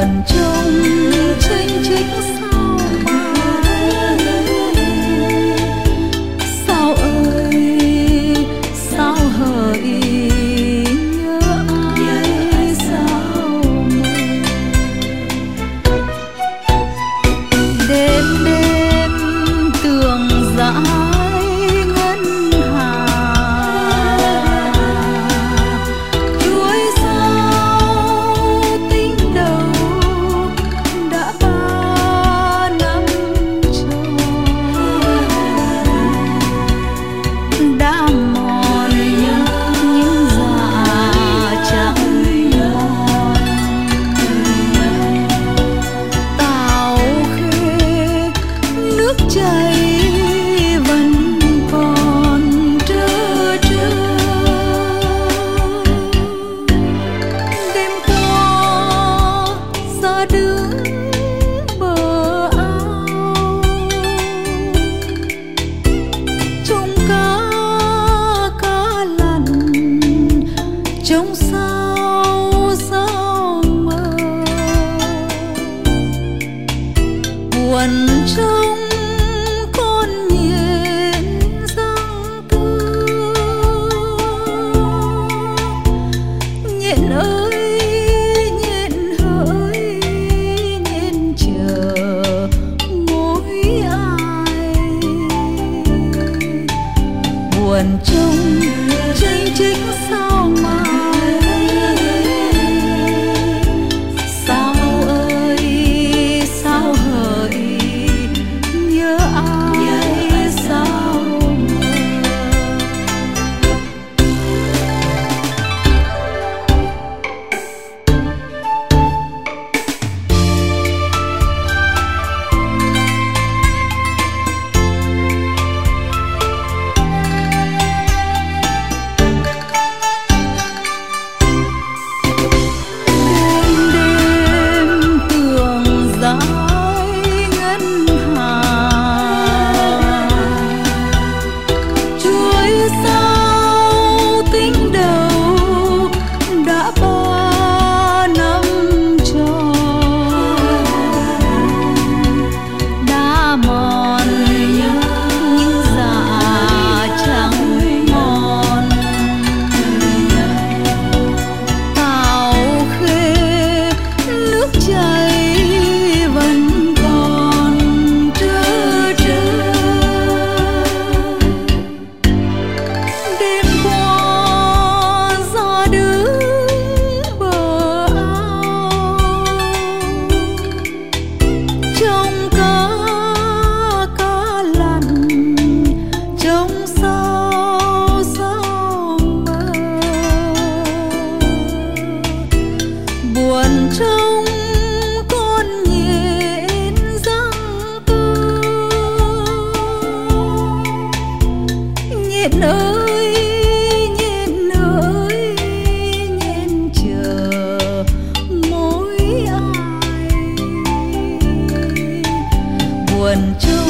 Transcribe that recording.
buồn trong tranh trích sao mai. Sao ơi sao hỡi nhớ ai sao mơ. Đêm đêm tường dãi ngân hà, chuối sao tinh đầu đã 3 năm trôi. Đã mòn những dạ chẳng mòn. Tàu khê nước chảy vẫn còn trơ trơ. Đêm qua ra đứng bờ ao, trông cá lặn trông sao sao mơ. Buồn trong con nhện răng tư. Nhện ơi nhện hỡi nhện chờ mối ai. Buồn trong tranh trích sao mai. Sao ơi sao hỡi nhớ ai sao mơ. Đêm đêm tường dãi ngân hà, chuối sao tinh đầu đã 3 năm trôi. Đã mòn những dạ chẳng mòn. Tàu khê nước chảy vẫn còn trơ trơ. Đêm qua ra đứng bờ ao, trông cá lặn trông sao sao mơ. Buồn trong con nhện răng tư. Nhện ơi nhện ơi nhện chờ mối ai. Buồn trong